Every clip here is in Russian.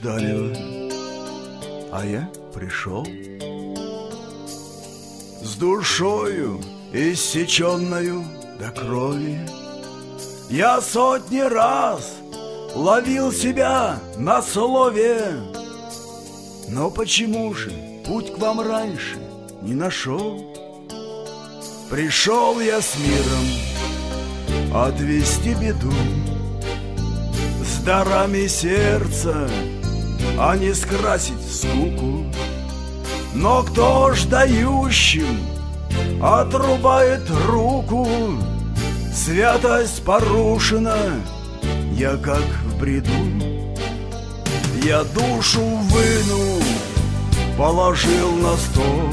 ждали вы, а я пришел. С душою иссеченною до крови я сотни раз ловил себя на слове. Но почему же путь к вам раньше не нашел? Пришел я с миром отвести беду, с дарами сердца, а не скрасить скуку. Но кто ж дающим отрубает руку? Святость порушена, я как в бреду. Я душу вынул, положил на стол,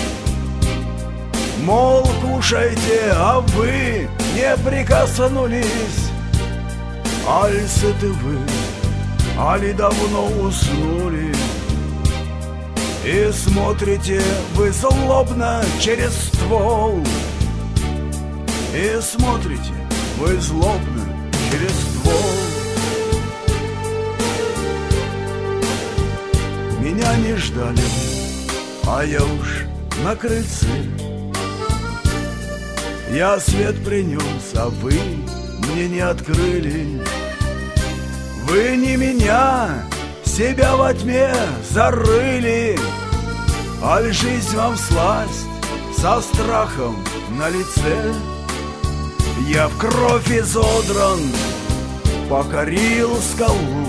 мол, кушайте, а вы не прикоснулись. Аль сыты вы, али давно уснули, и смотрите вы злобно через ствол. И смотрите вы злобно через ствол. Меня не ждали, а я уж на крыльце. Я свет принес, а вы мне не открыли. Вы не меня, себя во тьме зарыли. Аль жизнь вам всласть со страхом на лице. Я в кровь изодран, покорил скалу.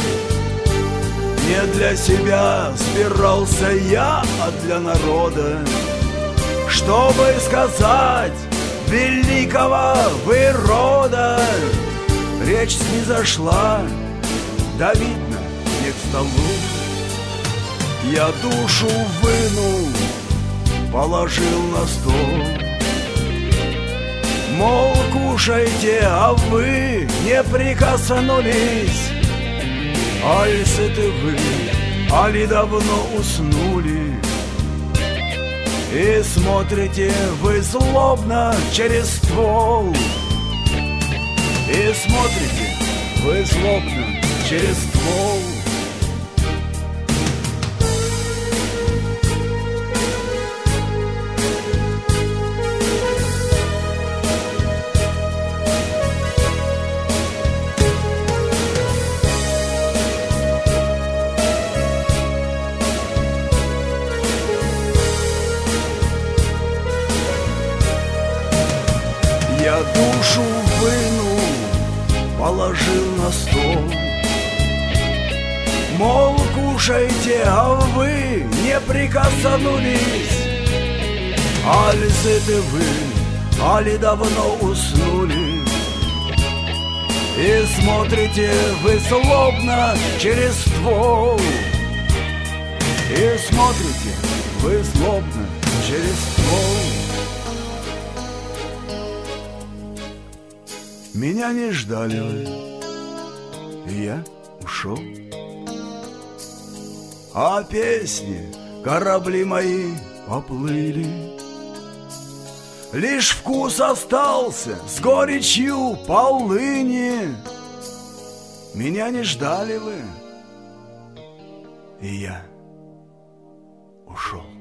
Не для себя собирался я, а для народа, чтобы сказать великого вы рода. Речь снизошла, да видно не к столу. Я душу вынул, положил на стол, мол, кушайте, а вы не прикоснулись. Аль сыты вы, али давно уснули, и смотрите вы злобно через ствол. И смотрите вы злобно через ствол. Я душу вынул, положил на стол, мол, кушайте, а вы не прикоснулись. Аль сыты вы, али давно уснули, и смотрите вы злобно через ствол. И смотрите вы злобно через ствол. Меня не ждали вы, и я ушел. А песни, корабли мои поплыли. Лишь вкус остался с горечью полыни. Меня не ждали вы, и я ушел.